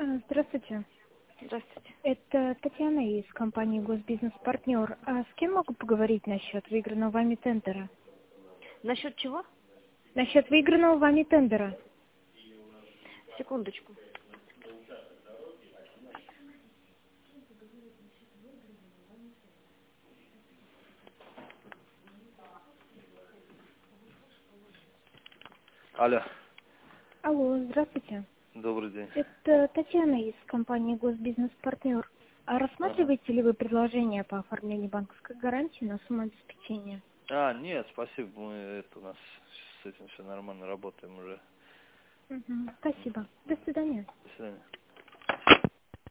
Здравствуйте. Здравствуйте. Это Татьяна из компании «Госбизнес-партнер». А с кем могу поговорить насчет выигранного вами тендера? Насчет чего? Насчет выигранного вами тендера. Секундочку. Алло, Алло, здравствуйте. добрый день. Это Татьяна из компании «Госбизнес-партнер». А Ага. рассматриваете ли вы предложение по оформлению банковской гарантии на сумму обеспечения? Нет, спасибо, у нас с этим все нормально, работаем уже. Спасибо. До свидания. До свидания.